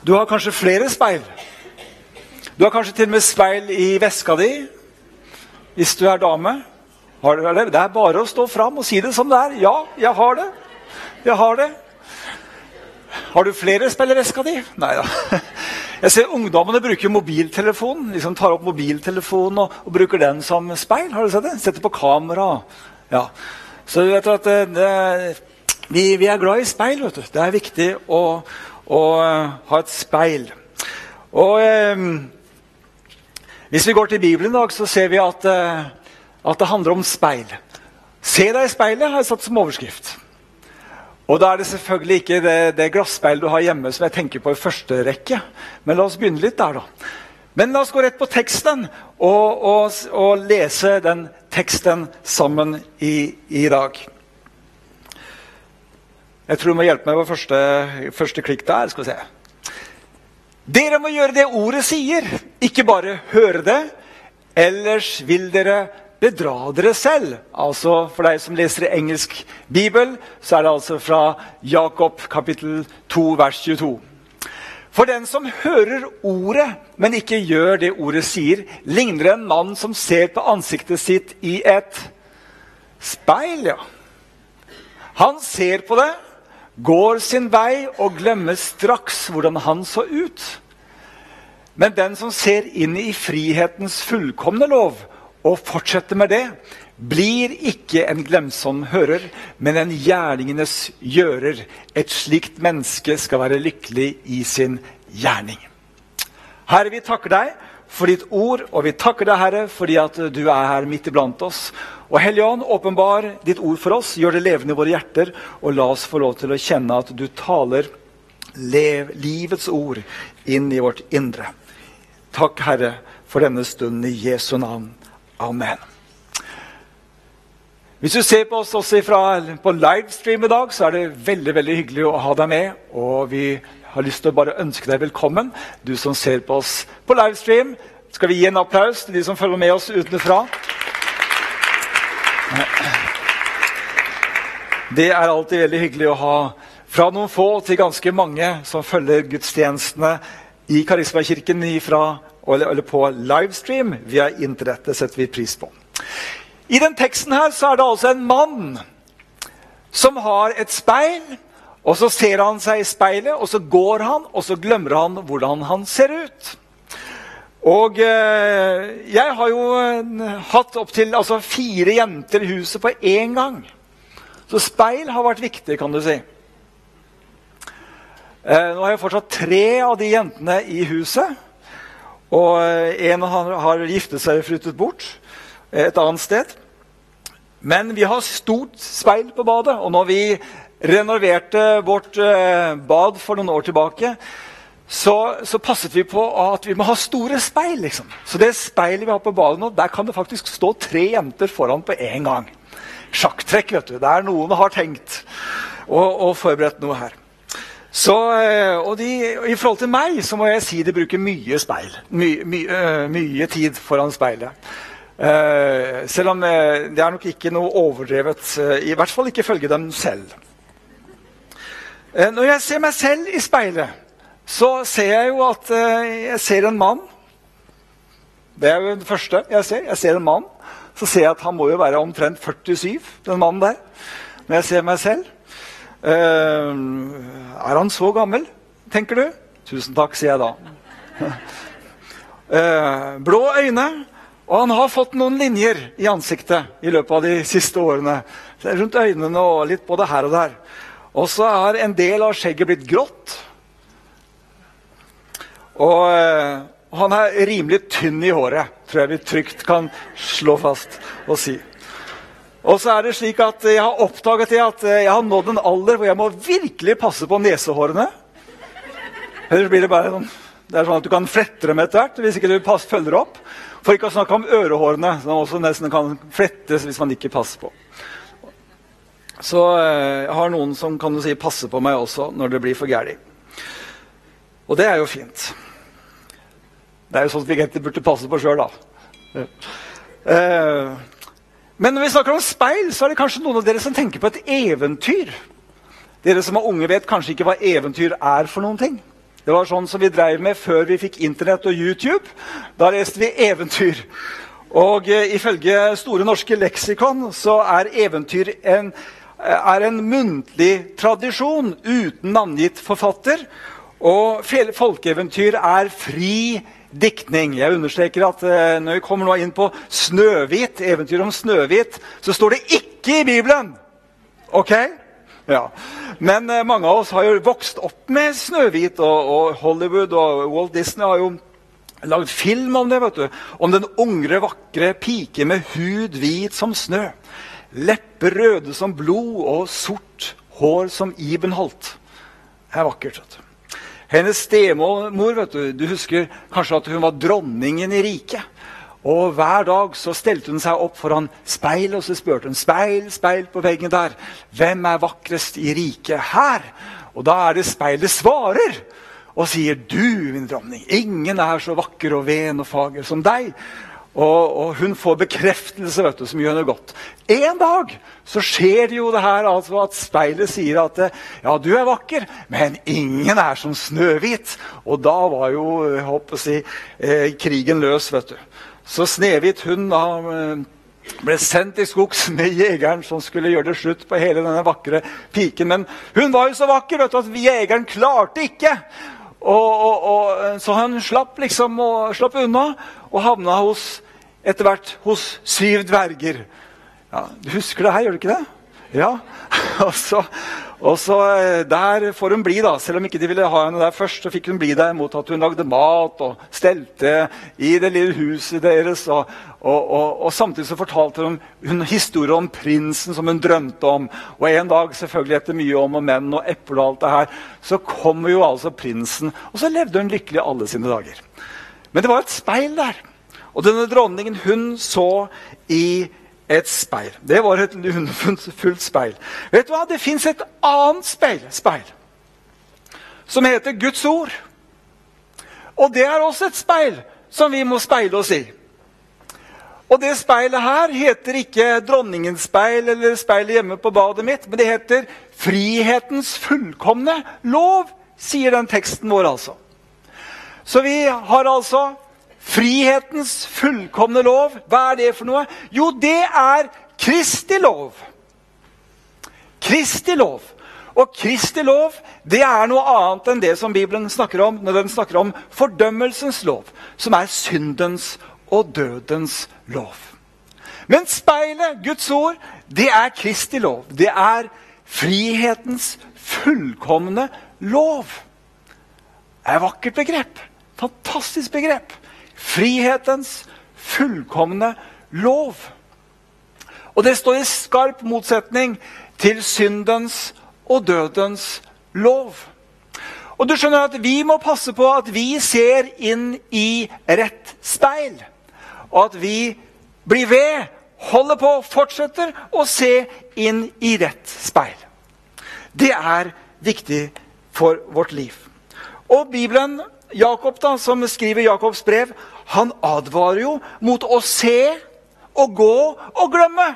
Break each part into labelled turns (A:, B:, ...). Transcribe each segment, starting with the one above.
A: Du har kanskje flere speil. Du har kanskje til og med speil i veska di, hvis du er dame. Har du det? Det er bare å stå fram og si det som det er. Ja, jeg har det. Jeg har det. Har du flere speil i veska di? Neida. Jeg ser ungdommene bruker mobiltelefonen, liksom tar opp mobiltelefonen og bruker den som speil. Har du sett det? Setter på kamera. Ja. Så du vet at vi er glad i speil, vet du. Det er viktig å ha et speil. Og hvis vi går til Bibelen i dag, så ser vi at det handler om speil. Se deg i speilet, har jeg satt som overskrift. Og da er det selvfølgelig ikke det glasspeil du har hjemme som jeg tenker på i første rekke. Men la oss begynne litt der da. Men la oss gå rett på teksten og lese den teksten sammen i dag. Jeg tror du må hjelpe meg på første klikk der, skal vi se. Dere må gjøre det ordet sier, ikke bare høre det, ellers vil dere bedra dere selv. Altså, for deg som leser i engelsk Bibel, så er det altså fra Jakob kapittel 2, vers 22. For den som hører ordet, men ikke gjør det ordet sier, ligner en mann som ser på ansiktet sitt i et speil, ja. Han ser på det, går sin vei og glemmer straks hvordan han så ut. Men den som ser inn i frihetens fullkomne lov, og fortsetter med det, blir ikke en glemsom hører, men en gjerningenes gjører. Et slikt menneske skal være lykkelig i sin gjerning. Herre, vi takker deg for ditt ord, og vi takker deg, Herre, fordi at du er her midt iblant oss. Og Helligånd, åpenbar ditt ord for oss, gjør det levende i våre hjerter, og la oss få lov til å kjenne at du taler livets ord inn i vårt indre. Takk, Herre, for denne stunden i Jesu navn. Amen. Hvis du ser på oss også på livestream i dag, så er det veldig, veldig hyggelig å ha deg med. Og vi har lyst til å bare ønske deg velkommen. Du som ser på oss på livestream, skal vi gi en applaus til de som følger med oss utenfra. Det er alltid veldig hyggelig å ha fra noen få til ganske mange som følger gudstjenestene i Karismakirken eller på livestream via internett. Det setter vi pris på. I den teksten her så er det altså en mann som har et speil, og så ser han seg i speilet, og så går han, og så glemmer han hvordan han ser ut. Og jeg har jo hatt opp til 4 jenter i huset på en gang. Så speil har vært viktig, kan du si. Nå har jeg fortsatt 3 av de jentene i huset. Og en har giftet seg og flyttet bort et annet sted. Men vi har stort speil på badet, og når vi renoverte vårt bad for noen år tilbake, så passet vi på at vi må ha store speil, liksom. Så det speilet vi har på badet nå, der kan det faktisk stå 3 jenter foran på en gang. Sjakktrekk, vet du. Det er noen har tenkt og forberedt noe her. Så, og i forhold til meg, så må jeg si de bruker mye speil. Mye tid foran speilet. Selv om det er nok ikke noe overdrevet, i hvert fall ikke følge dem selv. Når jeg ser meg selv i speilet, så ser jeg jo at jeg ser en mann. Det er jo det første jeg ser. Jeg ser en mann. Så ser jeg at han må jo være omtrent 47, den mannen der. Når jeg ser meg selv. Er han så gammel, tenker du? Tusen takk, sier jeg da. Blå øyne, og han har fått noen linjer i ansiktet i løpet av de siste årene. Rundt øynene og litt både her og der. Og så er en del av skjegget blitt grått. Og han er rimelig tynn i håret, tror jeg vi trygt kan slå fast og si. Og så er det slik at jeg har oppdaget at jeg har nådd en alder hvor jeg må virkelig passe på nesehårene. Ellers blir det bare sånn, det er sånn at du kan flette dem etter hvert, hvis ikke du følger opp. For ikke å snakke om ørehårene, som også nesten kan flettes hvis man ikke passer på. Så jeg har noen som kan du si passer på meg også når det blir for gærlig. Og det er jo fint. Det er jo sånn at vi egentlig burde passe på selv da. Men når vi snakker om speil, så er det kanskje noen av dere som tenker på et eventyr. Dere som er unge vet kanskje ikke hva eventyr er for noen ting. Det var sånn som vi drev med før vi fikk internett og YouTube. Da leste vi eventyr. Og ifølge Store norske leksikon så eventyr en muntlig tradisjon uten navngitt forfatter. Og folkeeventyr fri diktning. Jeg understreker at når vi kommer nå inn på Snøhvit, eventyr om Snøhvit, så står det ikke i Bibelen. Ok? Ja. Men mange av oss har jo vokst opp med Snøhvit, og Hollywood og Walt Disney har jo laget film om det, vet du. Om den ungre, vakre pike med hud hvit som snø. Lepper røde som blod og sort hår som ibenholt. Det vakkert, vet du. Hennes stemor, vet du husker kanskje at hun var dronningen i riket. Og hver dag så stelte hun seg opp foran speil, og så spurte hun, speil, speil på veggen der. Hvem vakrest i riket her? Og da det speilet svarer, og sier, du, min dronning, ingen så vakker og ven og fager som deg. Og hun får bekreftelse, vet du, som gjør noe godt. En dag så skjer det jo det her, altså at speilet sier at ja, du vakker, men ingen som Snøhvit. Og da var jo, jeg håper å si, krigen løs, vet du. Så Snehvit, hun da ble sendt i skogs med jegeren som skulle gjøre det slutt på hele denne vakre piken. Men hun var jo så vakker, vet du, at jegeren klarte ikke. Så han slapp unna og havna etter hvert hos 7 dverger. Ja, du husker det her, gjør du ikke det? Ja, og så der får hun bli da, selv om ikke de ville ha henne der først, så fikk hun bli der mot at hun lagde mat og stelte i det lille huset deres, og samtidig så fortalte hun historier om prinsen som hun drømte om, og en dag selvfølgelig etter mye om og menn og eppel og alt det her, så kommer jo altså prinsen, og så levde hun lykkelig alle sine dager. Men det var et speil der, og denne dronningen hun så i et speil. Det var et fullt speil. Vet du hva? Det finnes et annet speil som heter Guds ord. Og det også et speil som vi må speile oss i. Og det speilet her heter ikke dronningens speil eller speilet hjemme på badet mitt, men det heter frihetens fullkomne lov, sier den teksten vår altså. Så vi har altså frihetens fullkomne lov. Hva det for noe? Jo, det Kristi lov. Kristi lov. Og Kristi lov, det noe annet enn det som Bibelen snakker om når den snakker om fordømmelsens lov, som syndens og dødens lov. Men speilet, Guds ord, det Kristi lov. Det frihetens fullkomne lov. Det et vakkert begrep. Fantastisk begrep. Frihetens fullkomne lov. Og det står i skarp motsetning til syndens og dødens lov. Og du skjønner at vi må passe på at vi ser inn i rett speil. Og at vi blir ved, holder på, fortsetter å se inn i rett speil. Det viktig for vårt liv. Og Bibelen, Jakob da, som skriver Jakobs brev, han advarer jo mot å se og gå og glemme.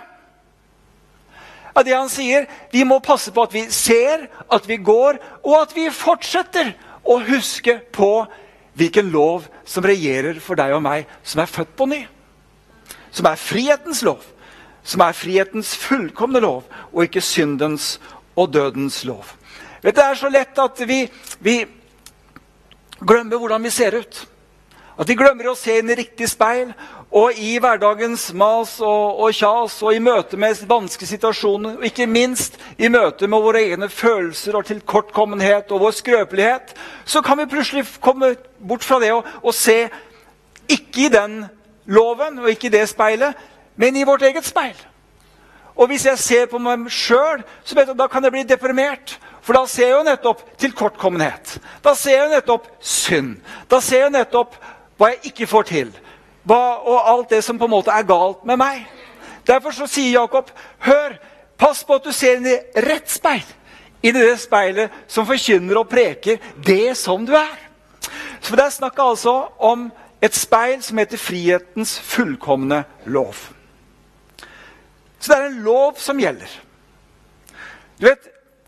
A: Ja, det han sier, vi må passe på at vi ser, at vi går, og at vi fortsetter å huske på hvilken lov som regjerer for deg og meg, som født på ny. Som frihetens lov. Som frihetens fullkomne lov, og ikke syndens og dødens lov. Vet du, det så lett at vi glemmer hvordan vi ser ut. At vi glemmer å se inn i riktig speil, og i hverdagens mas og kjas, og i møte med vanskelige situasjoner, og ikke minst i møte med våre egne følelser og tilkortkommenhet og vår skrøpelighet, så kan vi plutselig komme bort fra det og se ikke i den loven og ikke i det speilet, men i vårt eget speil. Og hvis jeg ser på meg selv, så vet jeg, da kan jeg bli deprimert. For da ser jeg jo nettopp tilkortkommenhet. Da ser jeg jo nettopp synd. Da ser jeg jo nettopp hva jeg ikke får til. Og alt det som på en måte galt med meg. Derfor så sier Jakob, hør, pass på at du ser inn i rett speil. Inn i det speilet som forkynner og preker det som du Så det snakker altså om et speil som heter frihetens fullkomne lov. Så det en lov som gjelder. Du vet,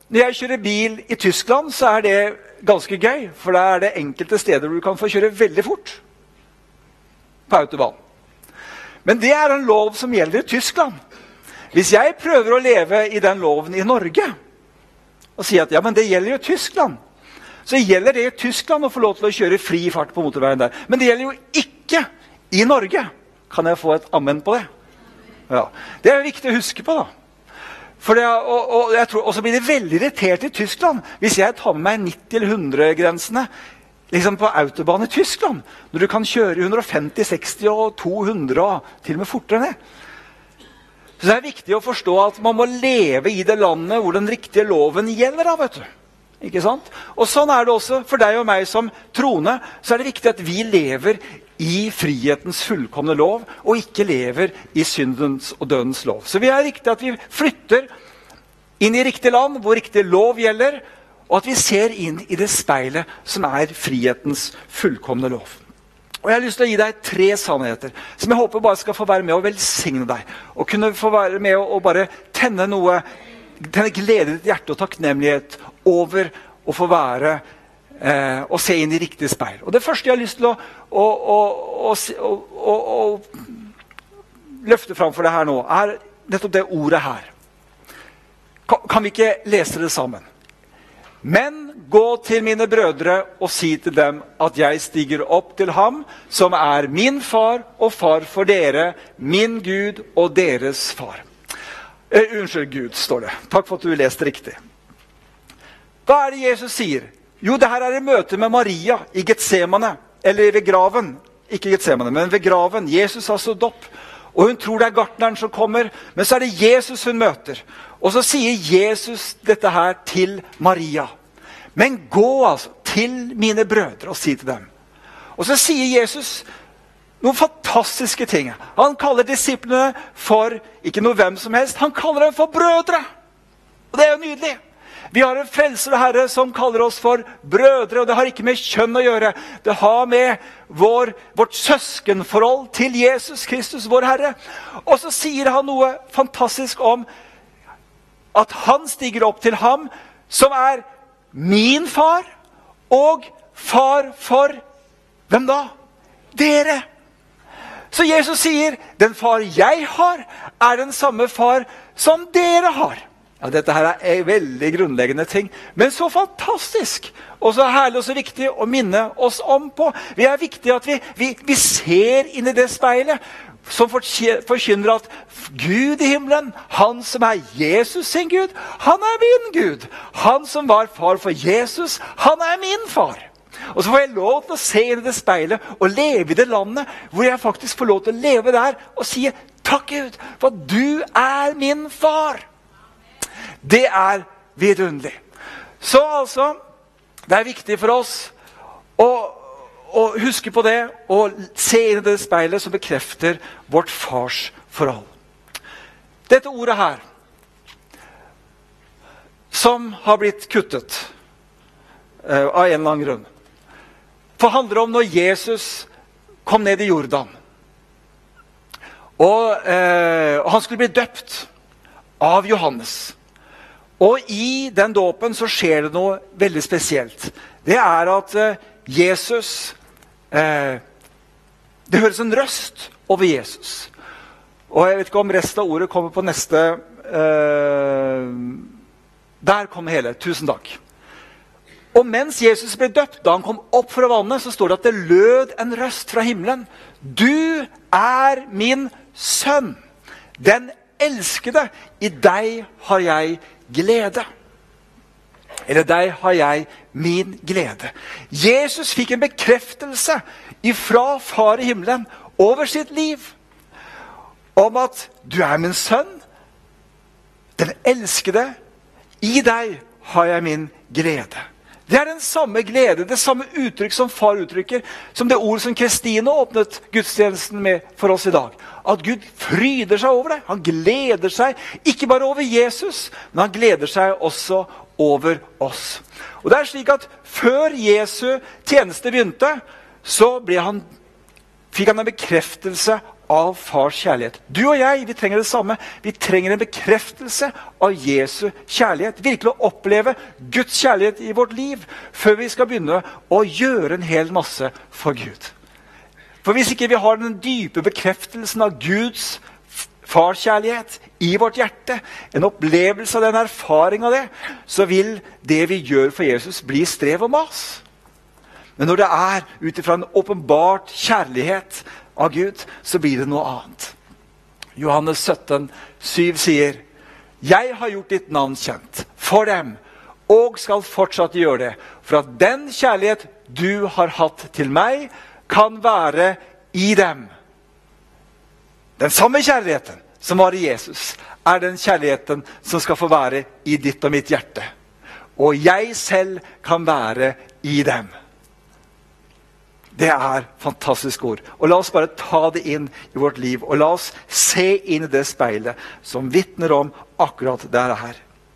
A: Når jeg kjører bil i Tyskland, så er det ganske gøy, for da er det enkelte steder hvor du kan få kjøre veldig fort på autobahn. Men det er en lov som gjelder i Tyskland. Hvis jeg prøver å leve i den loven i Norge, og sier at ja, men det gjelder jo i Tyskland, så gjelder det i Tyskland å få lov til å kjøre fri fart på motorveien der. Men det gjelder jo ikke i Norge. Kan jeg få et amen på det? Ja. Det er viktig å huske på da. For det, og jeg tror, også blir det veldig irritert i Tyskland hvis jeg tar med meg 90 eller 100-grensene liksom på autobahn i Tyskland, når du kan kjøre 150, 60 og 200 og til og med fortere ned. Så det er viktig å forstå at man må leve i det landet hvor den riktige loven gjelder da, vet du. Ikke sant? Og sånn er det også for deg og meg som troende, så er det viktig at vi lever i frihetens fullkomne lov, og ikke lever i syndens og dødens lov. Så det er viktig at vi flytter inn i riktig land, hvor riktig lov gjelder, og at vi ser inn i det speilet som er frihetens fullkomne lov. Og jeg har lyst til å gi deg 3 sannheter, som jeg håper bare skal få være med og velsigne deg, og kunne få være med og bare tenne glede i ditt hjerte og takknemlighet over å få være og se inn i riktig speil. Og det første jeg har lyst til å løfte fram for deg her nå, er nettopp det ordet her. Kan vi ikke lese det sammen? Men gå til mine brødre og si til dem at jeg stiger opp til ham, som er min far og far for dere, min Gud og deres far. Unnskyld Gud, står det. Takk for at du leste riktig. Hva er det Jesus sier? Jo, det her er et møte med Maria i Getsemane, eller ved graven. Ikke Getsemane, men ved graven. Jesus har stått opp, og hun tror det er gartneren som kommer, men så er det Jesus hun møter. Og så sier Jesus dette her til Maria. Men gå altså til mine brødre og si til dem. Og så sier Jesus noen fantastiske ting. Han kaller disiplene for, ikke noe hvem som helst, han kaller dem for brødre. Og det er jo nydelig. Vi har en frelser Herre som kaller oss for brødre, og det har ikke med kjønn å gjøre. Det har med vårt søskenforhold til Jesus Kristus, vår Herre. Og så sier han noe fantastisk om at han stiger opp til ham, som er min far, og far for hvem da? Dere. Så Jesus sier, den far jeg har, er den samme far som dere har. Ja, dette her er veldig grunnleggende ting, men så fantastisk, og så herlig og så viktig å minne oss om på. Det er viktig at vi ser inn i det speilet, som forkynner at Gud i himmelen, han som er Jesus sin Gud, han er min Gud. Han som var far for Jesus, han er min far. Og så får jeg lov til å se inn i det speilet og leve i det landet hvor jeg faktisk får lov til å leve der og si takk Gud, for du er min far. Det er vidunderlig. Så altså, det er viktig for oss å huske på det, og se inn i det speilet som bekrefter vårt fars forhold. Dette ordet her, som har blitt kuttet av en eller annen grunn, forhandler om når Jesus kom ned i Jordan. Og han skulle bli døpt av Johannes. Og i den dåpen så skjer det noe veldig spesielt. Det er at Jesus, det høres en røst over Jesus. Og jeg vet ikke om resten av ordet kommer på neste, der kommer hele, tusen takk. Og mens Jesus ble døpt, da han kom opp fra vannet, så står det at det lød en røst fra himmelen. Du er min sønn, den elskede, i deg har jeg glede. Eller deg har jeg min glede. Jesus fikk en bekreftelse ifra far i himmelen over sitt liv. Om at du er min sønn, den elskede, i deg har jeg min glede. Det er den samme glede, det samme uttrykk som far uttrykker, som det ord som Kristine åpnet gudstjenesten med for oss i dag. At Gud fryder seg over det. Han gleder seg, ikke bare over Jesus, men han gleder seg også over oss. Og det er slik at før Jesu tjeneste begynte, så fikk han en bekreftelse av fars kjærlighet. Du og jeg, vi trenger det samme. Vi trenger en bekreftelse av Jesu kjærlighet. Virkelig å oppleve Guds kjærlighet i vårt liv, før vi skal begynne å gjøre en hel masse for Gud. For hvis ikke vi har den dype bekreftelsen av Guds farskjærlighet i vårt hjerte, en opplevelse av den erfaring av det, så vil det vi gjør for Jesus bli strev og mas. Men når det er utifra en åpenbart kjærlighet av Gud, så blir det noe annet. Johannes 17,7 sier: «Jeg har gjort ditt navn kjent for dem, og skal fortsatt gjøre det, for at den kjærlighet du har hatt til meg, kan være i dem.» Den samme kjærligheten som var i Jesus, er den kjærligheten som skal få være i ditt og mitt hjerte. Og jeg selv kan være i dem. Det er fantastisk ord. Og la oss bare ta det inn i vårt liv, og la oss se inn i det speilet som vittner om akkurat det her.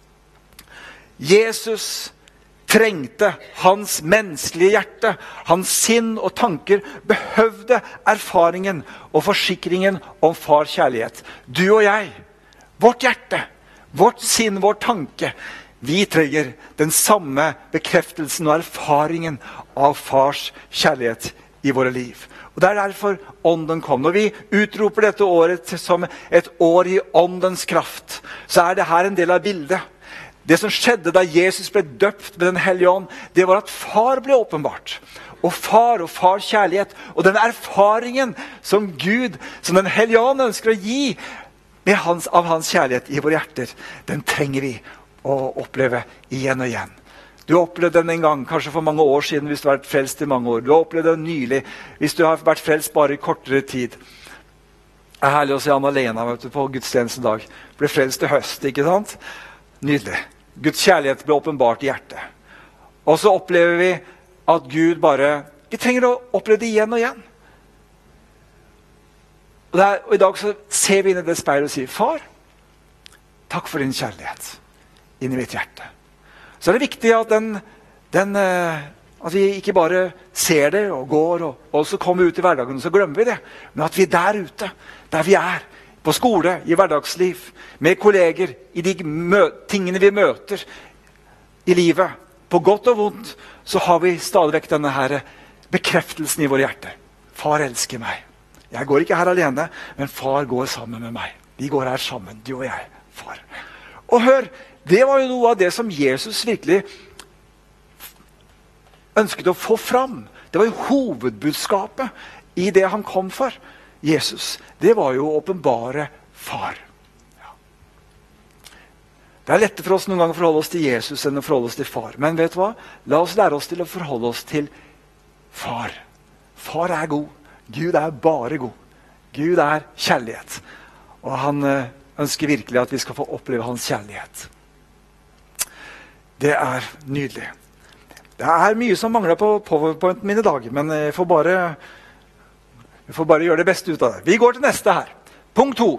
A: Jesus trengte hans menneskelige hjerte, hans sinn og tanker behøvde erfaringen og forsikringen om fars kjærlighet. Du og jeg, vårt hjerte, vårt sinn, vår tanke, vi trenger den samme bekreftelsen og erfaringen av fars kjærlighet i våre liv. Og det er derfor ånden kom. Når vi utroper dette året som et år i åndens kraft, så er det her en del av bildet. Det som skjedde da Jesus ble døpt med den hellige ånd, det var at far ble åpenbart. Og fars kjærlighet, og den erfaringen som Gud, som den hellige ånd ønsker å gi av hans kjærlighet i våre hjerter, den trenger vi å oppleve igjen og igjen. Du opplevde den en gang, kanskje for mange år siden, hvis du har vært frelst i mange år. Du opplevde den nylig, hvis du har vært frelst bare i kortere tid. Det er herlig å se Anna-Lena på gudstjenesten dag. Ble frelst i høst, ikke sant? Nydelig. Guds kjærlighet ble åpenbart i hjertet. Og så opplever vi at Gud bare, vi trenger å oppleve det igjen og igjen. Og i dag så ser vi inn i det speilet og sier: Far, takk for din kjærlighet inn i mitt hjerte. Så er det viktig at at vi ikke bare ser det og går, og så kommer vi ut i hverdagen, og så glemmer vi det. Men at vi er der ute, der vi er, på skole, i hverdagsliv, med kolleger, i de tingene vi møter i livet, på godt og vondt, så har vi stadig vekk denne her bekreftelsen i våre hjerte. Far elsker meg. Jeg går ikke her alene, men far går sammen med meg. Vi går her sammen, du og jeg, far. Og hør, det var jo noe av det som Jesus virkelig ønsket å få fram. Det var jo hovedbudskapet i det han kom for. Jesus, det var jo å åpenbare far. Ja. Det er lettere for oss noen ganger å forholde oss til Jesus enn å forholde oss til far. Men vet du hva? La oss lære oss til å forholde oss til far. Far er god. Gud er bare god. Gud er kjærlighet. Og han ønsker virkelig at vi skal få oppleve hans kjærlighet. Det er nydelig. Det er mye som mangler på PowerPointen min i dag, men vi får bare gjøre det beste ut av det. Vi går til neste her. Punkt 2.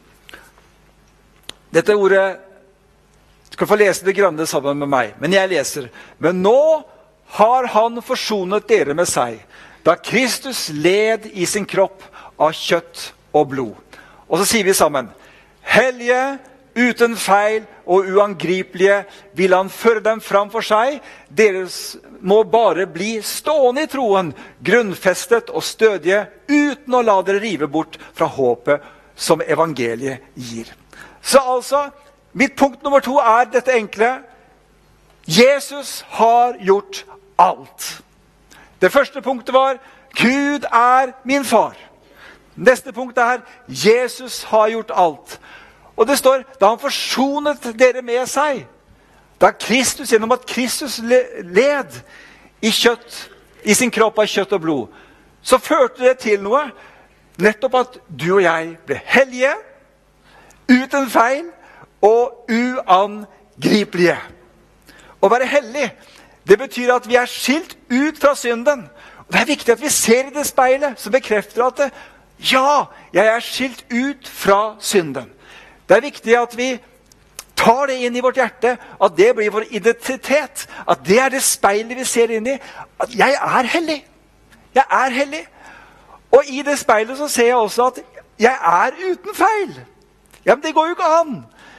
A: Dette ordet skal få lese det grønne sammen med meg, men jeg leser: Men nå har han forsonet dere med seg, da Kristus led i sin kropp av kjøtt og blod. Og så sier vi sammen: Hellige, uten feil og uangripelige vil han føre dem fram for seg. Deres må bare bli stående i troen, grunnfestet og stødige, uten å la dere rive bort fra håpet som evangeliet gir. Så altså, mitt punkt nummer 2 er dette enkle: Jesus har gjort alt. Det første punktet var: Gud er min far. Neste punkt er: Jesus har gjort alt. Og det står: da han forsonet dere med seg, da Kristus, gjennom at Kristus led i sin kropp av kjøtt og blod, så førte det til noe, nettopp at du og jeg ble hellige, uten feil og uangripelige. Å være hellig, det betyr at vi er skilt ut fra synden. Og det er viktig at vi ser i det speilet som bekrefter at ja, jeg er skilt ut fra synden. Det er viktig at vi tar det inn i vårt hjerte, at det blir vår identitet, at det er det speilet vi ser inn i, at jeg er hellig. Jeg er hellig. Og i det speilet så ser jeg også at jeg er uten feil. Ja, men det går jo ikke an.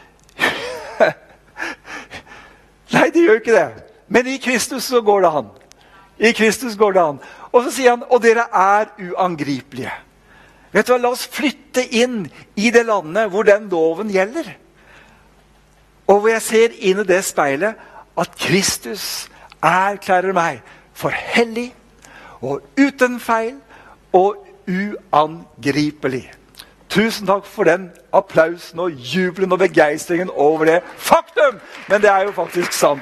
A: Nei, det gjør ikke det. Men i Kristus så går det an. I Kristus går det an. Og så sier han, og dere er uangripelige. Vet du hva, la oss flytte inn i det landet hvor den loven gjelder. Og hvor jeg ser inn i det speilet at Kristus erklærer meg for hellig og uten feil og uangripelig. Tusen takk for den applausen og jubelen og begeistringen over det faktum. Men det er jo faktisk sant.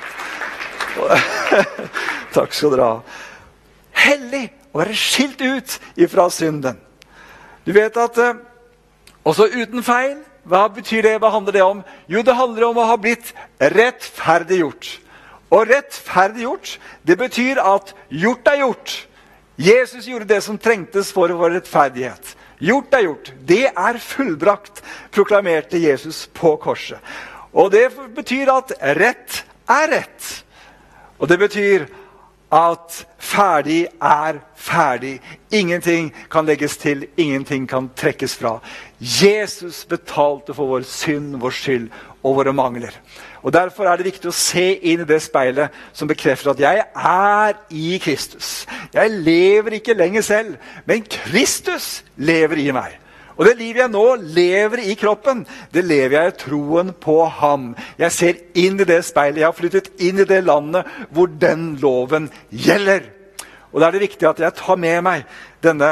A: Takk skal dere ha. Hellig å være skilt ut ifra synden. Du vet at også uten feil, hva betyr det? Hva handler det om? Jo, det handler om å ha blitt rettferdiggjort. Og rettferdiggjort, det betyr at gjort er gjort. Jesus gjorde det som trengtes for vår rettferdighet. Gjort er gjort. Det er fullbrakt, proklamerte Jesus på korset. Og det betyr at rett er rett. Og det betyr at ferdig er ferdig. Ingenting kan legges til, ingenting kan trekkes fra. Jesus betalte for vår synd, vår skyld og våre mangler. Og derfor er det viktig å se inn i det speilet som bekrefter at jeg er i Kristus. Jeg lever ikke lenger selv, men Kristus lever i meg. Og det livet jeg nå lever i kroppen, det lever jeg i troen på ham. Jeg ser inn i det speilet. Jeg har flyttet inn i det landet hvor den loven gjelder. Og da er det viktig at jeg tar med meg denne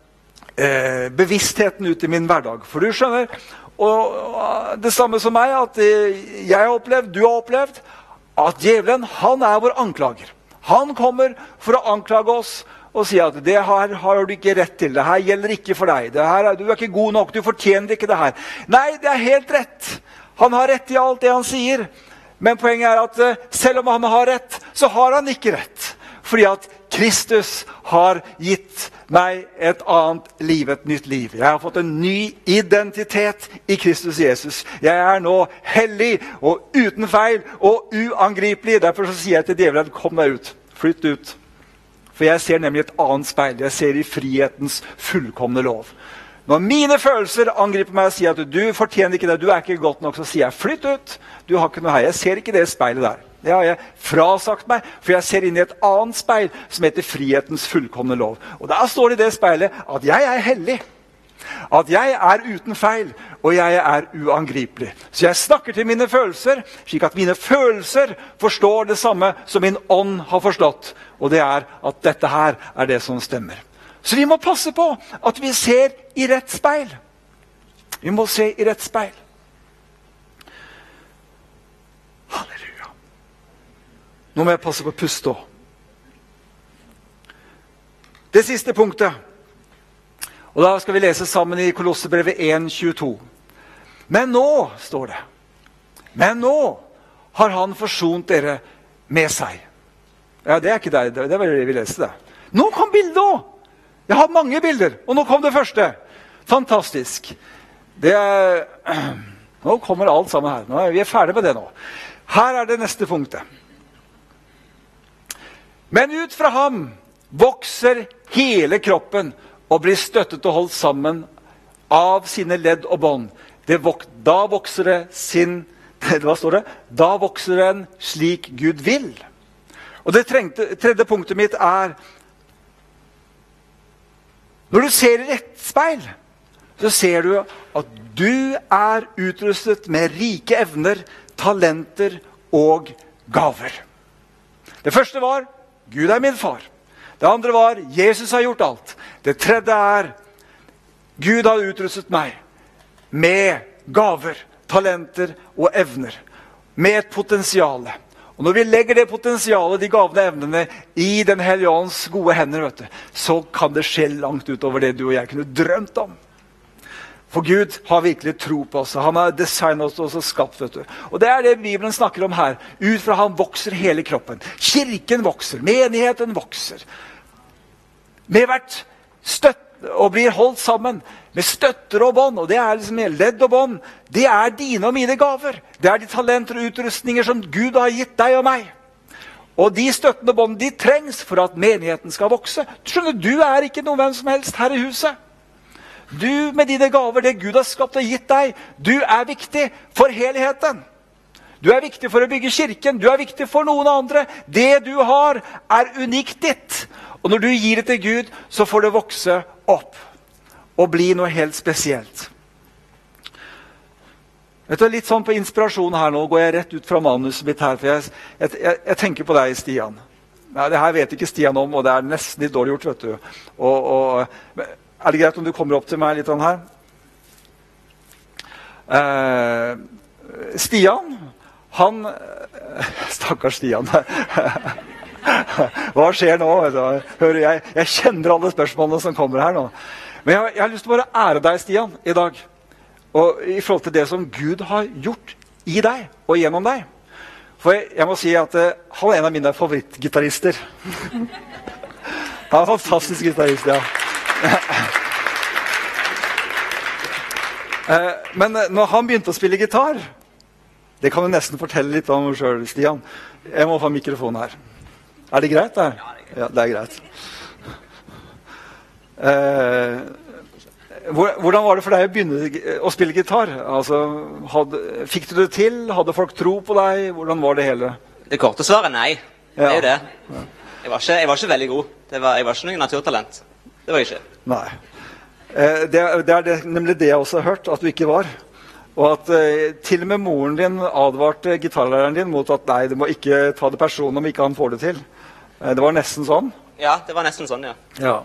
A: bevisstheten ut i min hverdag. For du skjønner, og det samme som meg, at jeg har opplevd, du har opplevd, at djevelen, han er vår anklager. Han kommer for å anklage oss og si at det her har du ikke rett til, det her gjelder ikke for deg, du er ikke god nok, du fortjener ikke det her. Nei, det er helt rett. Han har rett i alt det han sier. Men poenget er at selv om han har rett, så har han ikke rett. Fordi at Kristus har gitt meg et annet liv, et nytt liv. Jeg har fått en ny identitet i Kristus Jesus. Jeg er nå hellig og uten feil og uangripelig. Derfor så sier jeg til djevelen, kom deg ut, flytt ut. For jeg ser nemlig et annet speil. Jeg ser i frihetens fullkomne lov. Når mine følelser angriper meg og sier at du fortjener ikke det, du er ikke godt nok, så sier jeg, flytt ut. Du har ikke noe her. Jeg ser ikke det speilet der. Det har jeg frasagt meg, for jeg ser inn i et annet speil som heter frihetens fullkomne lov. Og der står det i det speilet at jeg er hellig. At jeg er uten feil, og jeg er uangripelig. Så jeg snakker til mine følelser, slik at mine følelser forstår det samme som min ånd har forstått. Og det er at dette her er det som stemmer. Så vi må passe på at vi ser i rett speil. Vi må se i rett speil. Halleluja. Nå må jeg passe på å puste også. Det siste punktet. Og da skal vi lese sammen i Kolossebrevet 1:22. Men nå, står det. Men nå har han forsont dere med seg. Ja, det er ikke deg. Det var det vi leste. Nå kom bildet også. Jeg har mange bilder, og nå kom det første. Fantastisk. Nå kommer alt sammen her. Vi er ferdige med det nå. Her er det neste punktet. Men ut fra ham vokser hele kroppen og blir støttet og holdt sammen av sine ledd og bånd. Da vokser det hva står det? Da vokser den slik Gud vil. Og det tredje punktet mitt er, når du ser i rett speil, så ser du at du er utrustet med rike evner, talenter og gaver. Det første var, Gud er min far. Det andre var, Jesus har gjort alt. Det tredje er, Gud har utrustet meg med gaver, talenter og evner. Med et potensiale. Og når vi legger det potensialet, de gavene evnene, i den hellige ånds gode hender, så kan det skje langt utover det du og jeg kunne drømt om. For Gud har virkelig tro på oss. Han har designet oss og skapt, Og det er det Bibelen snakker om her. Ut fra han vokser hele kroppen. Kirken vokser, menigheten vokser. Med hvert støtt og blir holdt sammen med støtter og bånd, og det er liksom ledd og bånd. Det er dine og mine gaver. Det er de talenter og utrustninger som Gud har gitt deg og meg. Og de støttene og bånd, de trengs for at menigheten skal vokse. Skjønner, du er ikke noen hvem som helst her i huset. Du med dine gaver, det Gud har skapt og gitt deg, du viktig for helheten. Du viktig for å bygge kirken, du viktig for noen andre. Det du har unikt ditt. Og når du gir det til Gud, så får det vokse opp og bli noe helt spesielt. Vet du, litt sånn på inspirasjon her nå, går jeg rett ut fra manuset mitt her, for jeg tenker på deg, Stian. Nei, det her vet ikke Stian om, og det nesten litt dårlig gjort, vet du. Er det greit om du kommer opp til meg litt her? Stian, han... Stakkars Stian. Hva skjer nå? Hører jeg kjenner alle spørsmålene som kommer her nå. Men jeg har lyst til å bare ære deg, Stian, i dag. Og i forhold til det som Gud har gjort i deg og gjennom deg. For jeg må si at han en av mine favorittgitarister. Han en fantastisk gitarist, ja. Men når han begynte å spille gitar, det kan du nesten fortelle litt om selv, Stian. Jeg må få mikrofonen her. Er det greit der? Ja, det greit. Hvordan var det for deg å begynne å spille gitar? Altså, fikk du det til? Hadde folk tro på deg? Hvordan var det hele?
B: Det korte svaret nei. Det jo det. Jeg var ikke veldig god. Jeg var ikke noen naturtalent. Det var jeg ikke.
A: Nei. Det nemlig det jeg også har hørt, at du ikke var. Og at til og med moren din advarte gitarlæreren din mot at nei, du må ikke ta det personlig om ikke han får det til. Det var nesten sånn?
B: Ja, det var nesten sånn, ja.
A: Ja.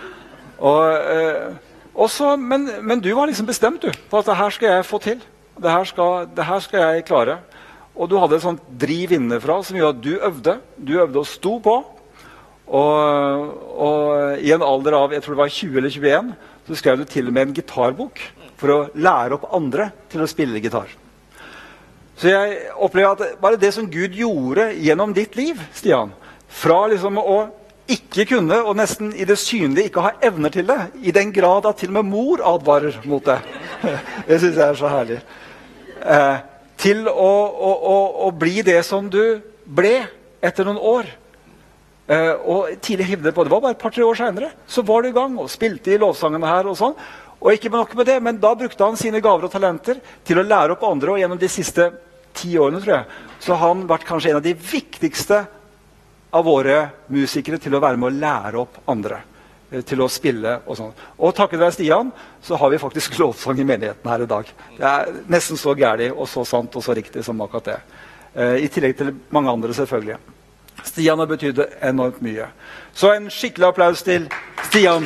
A: Men du var liksom bestemt, du, på at det her skal jeg få til. Det her skal jeg klare. Og du hadde et sånt driv innenfra som gjorde at du øvde og sto på. Og i en alder av, jeg tror det var 20 eller 21, så skrev du til og med en gitarbok for å lære opp andre til å spille gitar. Så jeg opplever at bare det som Gud gjorde gjennom ditt liv, Stian, fra liksom å ikke kunne, og nesten i det synlige ikke ha evner til det, i den grad at til og med mor advarer mot det. Det synes jeg så herlig. Til å bli det som du ble etter noen år. Og tidlig hivde på, det var bare et par-tre år senere, så var du i gang og spilte i lovsangene her og sånn. Og ikke nok med det, men da brukte han sine gaver og talenter til å lære opp andre, og gjennom de siste 10 årene, tror jeg, så har han vært kanskje en av de viktigste av våre musikere til å være med å lære opp andre til å spille og sånn. Og takket være Stian så har vi faktisk lovsang i menigheten her i dag. Det nesten så gærlig og så sant og så riktig som akkurat det. I tillegg til mange andre selvfølgelig. Stian har betydd enormt mye. Så en skikkelig applaus til Stian.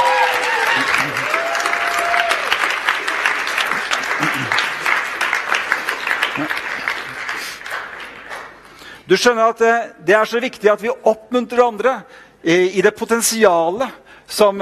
A: Du skjønner at det så viktig at vi oppmuntrer andre i det potensialet som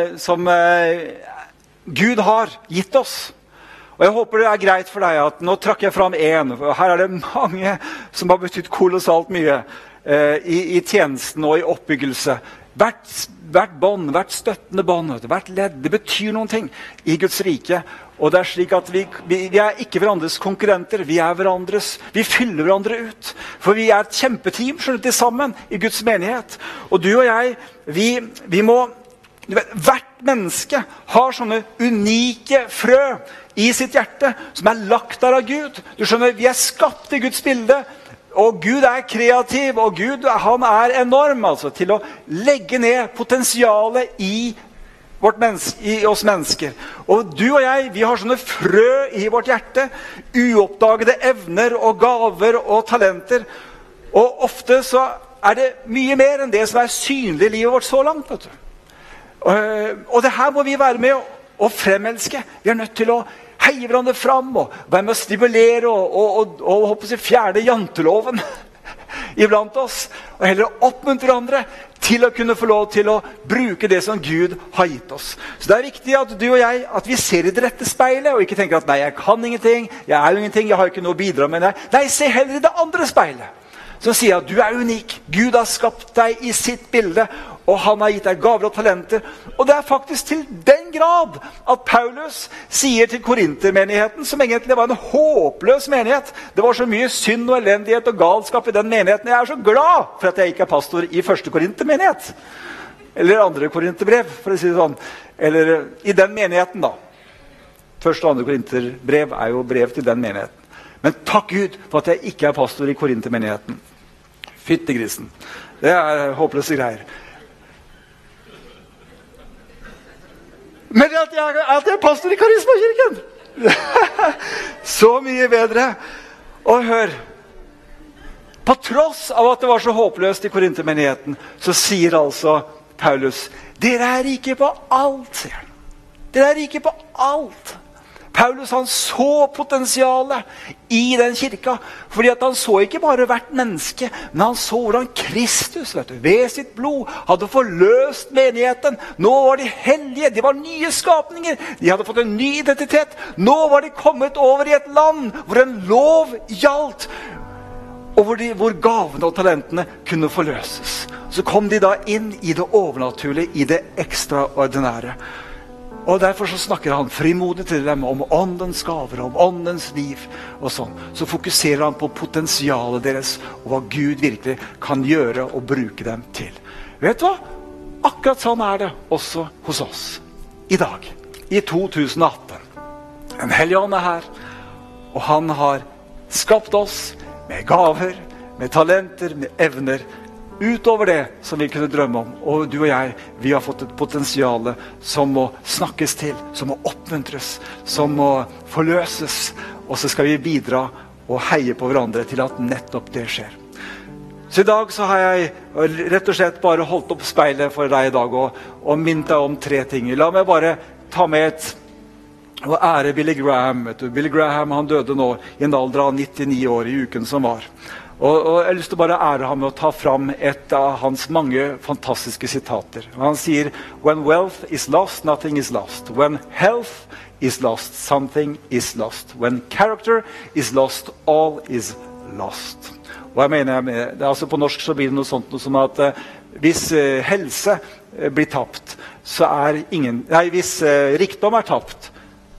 A: Gud har gitt oss. Og jeg håper det greit for deg at nå trakk jeg fram en, for her det mange som har betydd kolossalt mye i tjenesten og i oppbyggelse. Hvert bånd, hvert støttende bånd, hvert ledd, det betyr noen ting i Guds rike. Og det slik at vi ikke hverandres konkurrenter, vi fyller hverandre ut. For vi et kjempeteam, skjønner du, sammen i Guds menighet. Og du og jeg, vi må, du vet, hvert menneske har sånne unike frø i sitt hjerte, som lagt der av Gud. Du skjønner, vi skapt i Guds bilde, og Gud kreativ, og Gud, han enorm, altså, til å legge ned potensialet i oss mennesker. Og du og jeg, vi har sånne frø i vårt hjerte, uoppdagede evner og gaver og talenter. Og ofte så det mye mer enn det som synlig i livet vårt så langt, vet du. Og det her må vi være med å fremelske. Vi nødt til å heie hverandre fram og være med å stimulere og håper å si fjerne janteloven iblant oss, og heller oppmuntre andre til å kunne få lov til å bruke det som Gud har gitt oss. Så det viktig at du og jeg, at vi ser i det rette speilet, og ikke tenker at nei, jeg kan ingenting, jeg jo ingenting, jeg har ikke noe å bidra med. Nei, se heller i det andre speilet, som sier at du unik. Gud har skapt deg i sitt bilde, og han har gitt deg gaver og talenter. Og det faktisk til den grad at Paulus sier til Korintermenigheten, som egentlig var en håpløs menighet. Det var så mye synd og elendighet og galskap i den menigheten. Jeg så glad for at jeg ikke pastor i første Korintermenighet. Eller andre Korinterbrev, for å si det sånn. Eller i den menigheten da. Første og andre Korinterbrev jo brev til den menigheten. Men takk Gud for at jeg ikke pastor i Korintermenigheten. Fyttegrisen. Det håpløse greier. Men at jeg pastor i Karismakirken! Så mye bedre. Og hør, på tross av at det var så håpløst i Korintermenigheten, så sier altså Paulus, dere rike på alt, sier han. Dere rike på alt. Paulus han så potensialet i den kirka, fordi at han så ikke bare hvert menneske, men han så hvordan Kristus ved sitt blod hadde forløst menigheten. Nå var de hellige, de var nye skapninger, de hadde fått en ny identitet. Nå var de kommet over i et land hvor en lov gjaldt, og hvor gavene og talentene kunne forløses. Så kom de da inn i det overnaturlige, i det ekstraordinære. Og derfor så snakker han frimodig til dem om åndens gaver, om åndens liv og sånn. Så fokuserer han på potensialet deres, og hva Gud virkelig kan gjøre og bruke dem til. Vet du hva? Akkurat sånn det også hos oss. I dag, i 2018. En hellige ånd her, og han har skapt oss med gaver, med talenter, med evner, utover det som vi kunne drømme om. Og du og jeg, vi har fått et potensiale som må snakkes til, som må oppmuntres, som må forløses. Og så skal vi bidra og heie på hverandre til at nettopp det skjer. Så i dag så har jeg rett og slett bare holdt opp speilet for deg i dag og minnet deg om 3 ting. La meg bare ta med og ære Billy Graham. Billy Graham han døde nå i en alder av 99 år i uken som var. Og jeg har lyst til å bare ære ham med å ta fram et av hans mange fantastiske sitater. Han sier, when wealth is lost, nothing is lost. When health is lost, something is lost. When character is lost, all is lost. Og jeg mener, altså på norsk så blir det noe sånt, noe som at hvis helse blir tapt, så hvis rikdom tapt,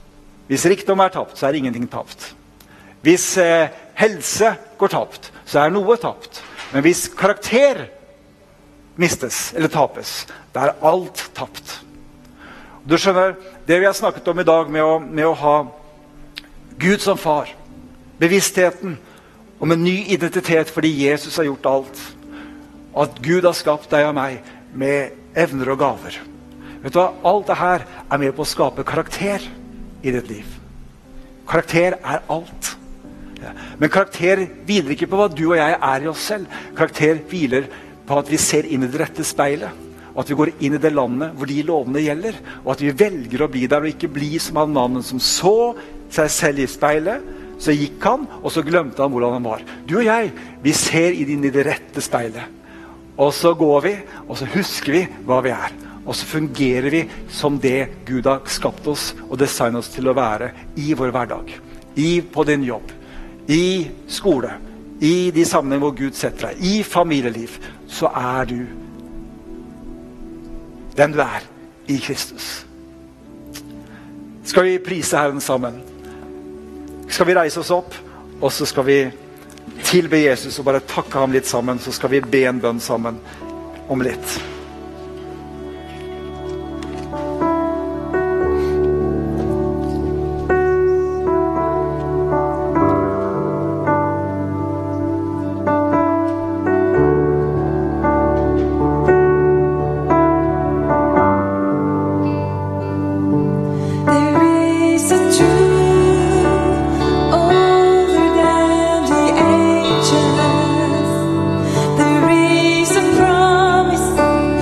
A: så ingenting tapt. Hvis helse går tapt, så noe tapt. Men hvis karakter mistes eller tapes, da alt tapt. Du skjønner, det vi har snakket om i dag med å ha Gud som far, bevisstheten om en ny identitet fordi Jesus har gjort alt, og at Gud har skapt deg og meg med evner og gaver. Vet du hva? Alt det her med på å skape karakter i ditt liv. Karakter alt. Ja. Men karakter hviler ikke på hva du og jeg i oss selv. Karakter hviler på at vi ser inn i det rette speilet, og at vi går inn i det landet hvor de lovene gjelder, og at vi velger å bli der og ikke bli som han mannen som så seg selv i speilet. Så gikk han, og så glemte han hvordan han var. Du og jeg, vi ser inn i det rette speilet, og så går vi, og så husker vi hva vi og så fungerer vi som det Gud har skapt oss og designet oss til å være i vår hverdag, på din jobb, i skole, i de sammenheng hvor Gud setter deg, i familieliv, så du den du i Kristus. Skal vi prise Herren sammen? Skal vi reise oss opp, og så skal vi tilbe Jesus og bare takke ham litt sammen, så skal vi be en bønn sammen om litt.
C: There is a promise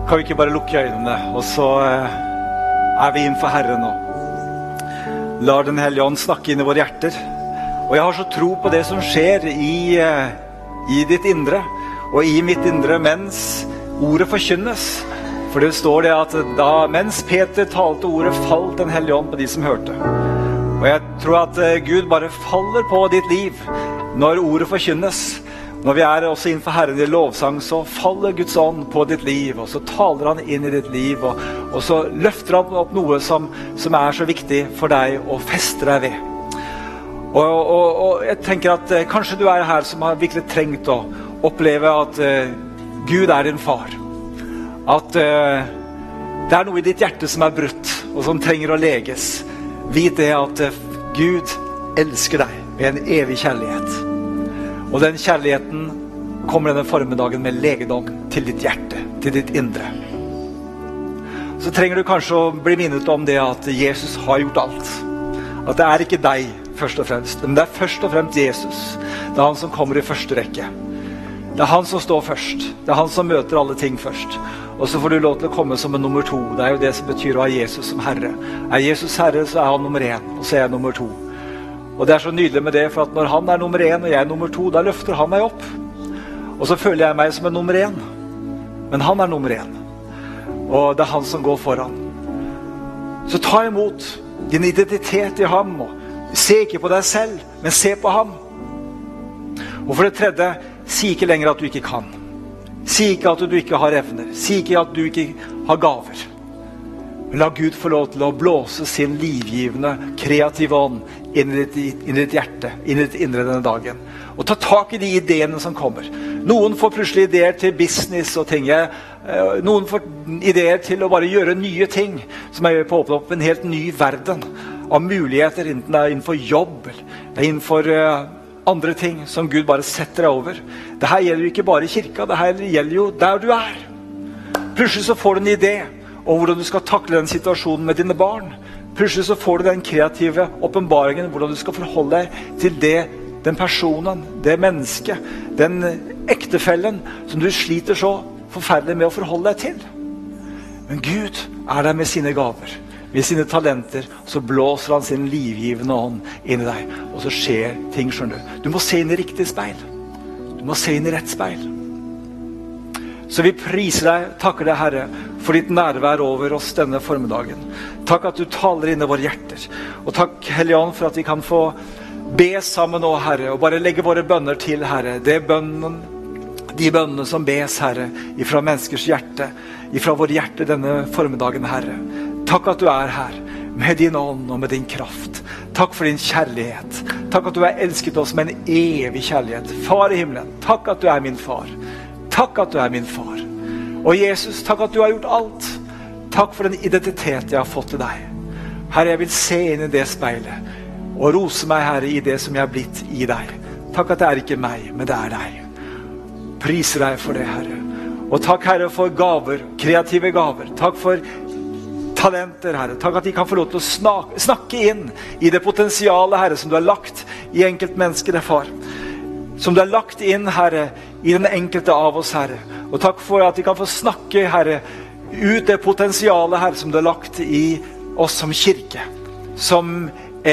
A: Kan vi ikke bare lukke øynene, og så vi innenfor Herren nå. Lar den Hellige Ånd snakke inn i våre hjerter. Og jeg har så tro på det som skjer i ditt indre, og i mitt indre mens ordet forkynnes. For det står det at mens Peter talte ordet, falt den Hellige Ånd på de som hørte. Og jeg tror at Gud bare faller på ditt liv når ordet forkynnes. Når vi også innenfor Herren i lovsang, så faller Guds ånd på ditt liv, og så taler han inn i ditt liv, og så løfter han opp noe som så viktig for deg å feste deg ved. Og jeg tenker at kanskje du her som har virkelig trengt å oppleve at Gud din far. At det noe i ditt hjerte som brutt, og som trenger å leges. Vit det at Gud elsker deg med en evig kjærlighet. Og den kjærligheten kommer denne formiddagen med legedom til ditt hjerte, til ditt indre. Så trenger du kanskje å bli minnet om det at Jesus har gjort alt. At det ikke deg først og fremst, men det først og fremst Jesus. Det han som kommer i første rekke. Det han som står først. Det han som møter alle ting først. Og så får du lov til å komme som en nummer 2. Det jo det som betyr å ha Jesus som Herre. Jesus Herre, så han nummer 1, og så jeg nummer 2. Og det så nydelig med det, for at når han nummer 1 og jeg nummer 2, da løfter han meg opp. Og så føler jeg meg som en nummer 1. Men han nummer 1. Og det han som går foran. Så ta imot din identitet i ham, og se ikke på deg selv, men se på ham. Og for det tredje, si ikke lenger at du ikke kan. Si ikke at du ikke har evner. Si ikke at du ikke har gaver. Men la Gud få lov til å blåse sin livgivende, kreative ånd inn i ditt hjerte, inn i ditt indre denne dagen. Og ta tak i de ideene som kommer. Noen får plutselig ideer til business og ting. Noen får ideer til å bare gjøre nye ting, som gjør på å åpne opp en helt ny verden av muligheter, enten det innenfor jobb, innenfor andre ting som Gud bare setter deg over. Dette gjelder jo ikke bare i kirka, dette gjelder jo der du Plutselig så får du en idé om hvordan du skal takle den situasjonen med dine barn. Plutselig så får du den kreative åpenbaringen, hvordan du skal forholde deg til den personen, det mennesket, den ektefellen som du sliter så forferdelig med å forholde deg til. Men Gud der med sine gaver, med sine talenter, så blåser han sin livgivende ånd inn i deg, og så skjer ting, skjønner du. Du må se inn i riktig speil. Du må se inn i rett speil. Så vi priser deg, takker deg, Herre, for ditt nærvær over oss denne formiddagen. Takk at du taler inn i våre hjerter. Og takk, Hellige Ånd, for at vi kan få be sammen nå, Herre, og bare legge våre bønner til, Herre. De bønnene som bes, Herre, ifra menneskers hjerte, ifra våre hjerte denne formiddagen, Herre. Takk at du her, med din ånd og med din kraft. Takk for din kjærlighet. Takk at du har elsket oss med en evig kjærlighet. Far i himmelen, takk at du min far. Takk at du min far. Og Jesus, takk at du har gjort alt. Takk for den identitet jeg har fått til deg. Herre, jeg vil se inn i det speilet, og rose meg, Herre, i det som jeg har blitt i deg. Takk at det ikke meg, men det deg. Priser deg for det, Herre. Og takk, Herre, for gaver, kreative gaver. Takk for talenter, Herre. Takk at de kan få lov til å snakke inn i det potensialet, Herre, som du har lagt i enkeltmennesker, far. Som du har lagt inn, Herre, i den enkelte av oss, Herre. Og takk for at vi kan få snakke, Herre, ut det potensialet, Herre, som du har lagt i oss som kirke. Som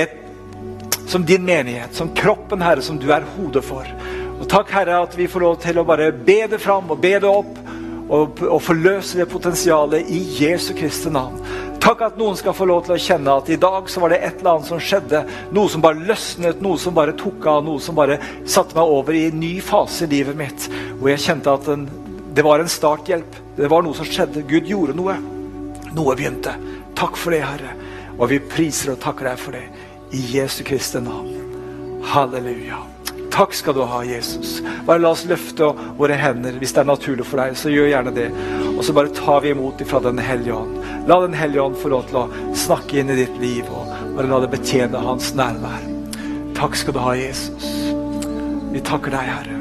A: din menighet, som kroppen, Herre, som du hodet for. Og takk, Herre, at vi får lov til å bare be det fram og be det opp, og forløse det potensialet i Jesu Kristi navn. Takk at noen skal få lov til å kjenne at i dag så var det et eller annet som skjedde, noe som bare løsnet, noe som bare tok av, noe som bare satte meg over i en ny fase i livet mitt, hvor jeg kjente at det var en starthjelp, det var noe som skjedde, Gud gjorde noe begynte. Takk for det, Herre, og vi priser og takker deg for det, i Jesu Kristi navn. Halleluja. Takk skal du ha, Jesus. Bare la oss løfte våre hender. Hvis det naturlig for deg, så gjør gjerne det. Og så bare tar vi imot fra den Hellige Ånd. La den Hellige Ånd få lov til å snakke inn i ditt liv, og bare la det betjene hans nærvær. Takk skal du ha, Jesus. Vi takker deg, Herre.